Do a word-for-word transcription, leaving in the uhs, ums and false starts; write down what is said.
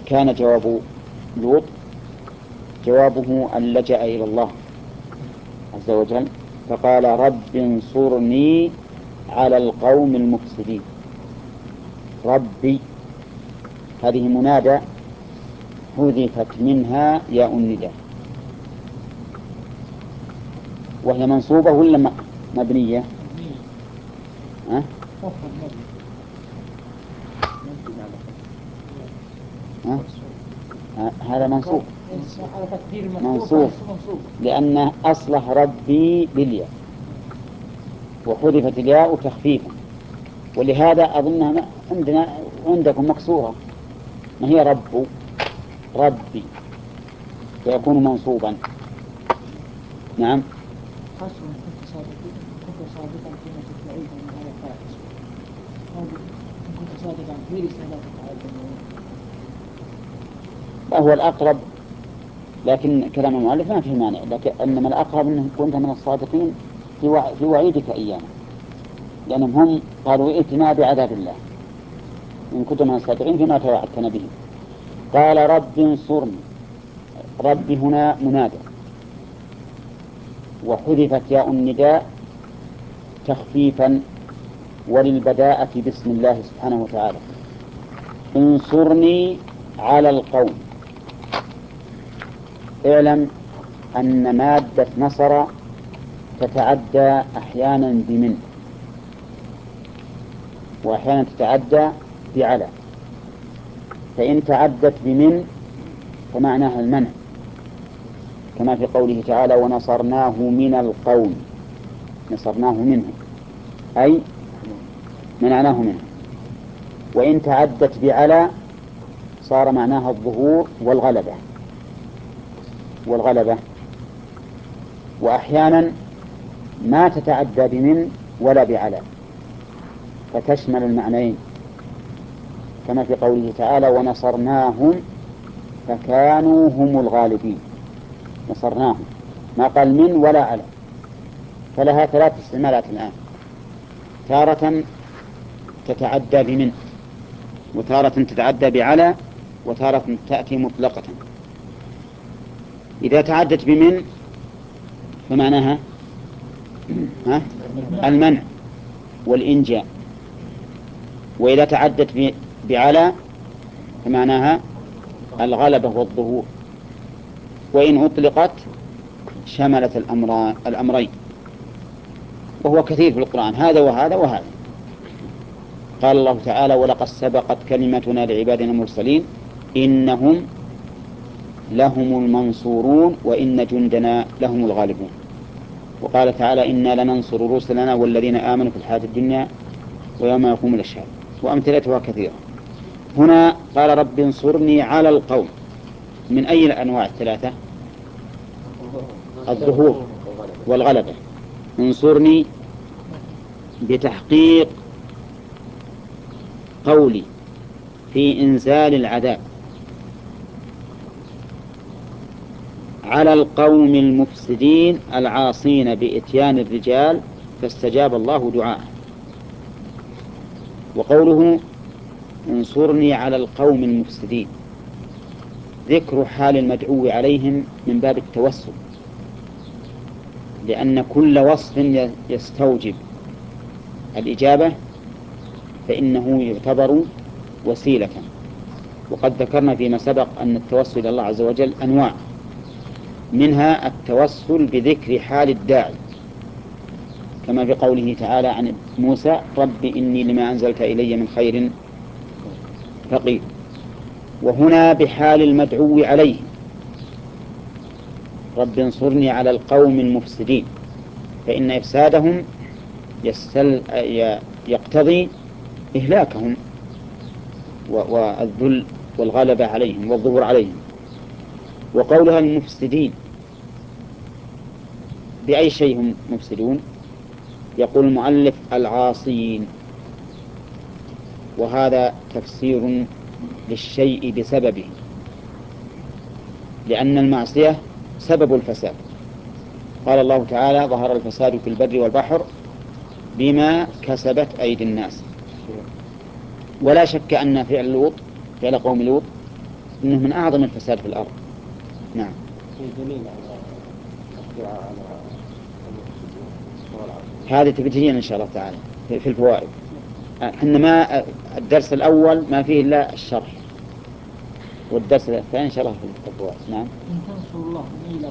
كان جواب لوط جوابه أن لجأ إلى الله عز وجل فقال رب انصرني على القوم المفسدين. ربي هذه منادى حذفت منها ياء النداء، وهي منصوبة ولا مبنية؟ أه؟ أه؟ هذا منصوب منصوب لأن أصله ربي بالياء وحذفت الياء تخفيفا، ولهذا أظنها عندنا عندكم مكسورة، ما هي رب ربي فيكون منصوبا. نعم. هو الأقرب، لكن كلام المؤلف ما فيه مانع، لكن إنما الأقرب أنه كنت من الصادقين في, وع... في وعيدك إيانا، لأنهم هم قالوا ائتنا بعذاب الله إن كنت من الصادقين فيما توعدتنا به. قال رب انصرني، رب هنا منادى وحذفت ياء النداء تخفيفا وللبداءة باسم الله سبحانه وتعالى. انصرني على القوم. اعلم أن مادة نصر تتعدى أحيانا بمن وأحيانا تتعدى بعلى، فإن تعدت بمن فمعناها المنع كما في قوله تعالى ونصرناه من القوم، نصرناه منه أي منعناه منه. وإن تعدت بعلى صار معناها الظهور والغلبة والغلبة. وأحيانا ما تتعدى بمن ولا بعلى فتشمل المعنيين كما في قوله تعالى ونصرناهم فكانوا هم الغالبين. نصرناهم ما قال من ولا على، فلها ثلاث استعمالات الآن، تارة تتعدى بمن وتارة تتعدى بعلى وتارة تأتي مطلقة. إذا تعدت بمن فمعناها المنع والإنجاء، وإذا تعدت بعلى فمعناها الغلبة والظهور، وإن أطلقت شملت الأمرين، وهو كثير في القرآن هذا وهذا وهذا. قال الله تعالى ولقد سبقت كلمتنا لعبادنا المرسلين إنهم لهم المنصورون وإن جندنا لهم الغالبون. وقال تعالى إنا لننصر رسلنا والذين آمنوا في الحياة الدنيا ويوم يقوم الأشهاد، وأمثلتها كثيرة. هنا قال رب انصرني على القوم، من أي الأنواع الثلاثة؟ الظهور والغلبة. انصرني بتحقيق قولي في إنزال العذاب على القوم المفسدين العاصين بإتيان الرجال فاستجاب الله دعاءه. وقوله انصرني على القوم المفسدين ذكر حال المدعو عليهم من باب التوسل، لأن كل وصف يستوجب الإجابة فإنه يعتبر وسيلة. وقد ذكرنا فيما سبق أن التوسل إلى الله عز وجل أنواع، منها التوسل بذكر حال الداعي كما في قوله تعالى عن موسى رب إني لما أنزلت إلي من خير فقير. وهنا بحال المدعو عليه رب انصرني على القوم المفسدين، فإن إفسادهم يستل... يقتضي إهلاكهم والذل والغلبة عليهم والظهور عليهم. وقولها المفسدين بأي شيء هم مفسدون؟ يقول المؤلف العاصين، وهذا تفسير للشيء بسببه، لأن المعصية سبب الفساد. قال الله تعالى ظهر الفساد في البر والبحر بما كسبت أيدي الناس. ولا شك أن فعل لوط فعل قوم لوط إنه من أعظم الفساد في الأرض. نعم. في دليل على الدعاء على هذه تبتين إن شاء الله تعالى في الفوائد. احنا ما الدرس الأول ما فيه إلا الشرح، والدرس الثاني إن شاء الله في الفوائد. نعم. إن تنصروا الله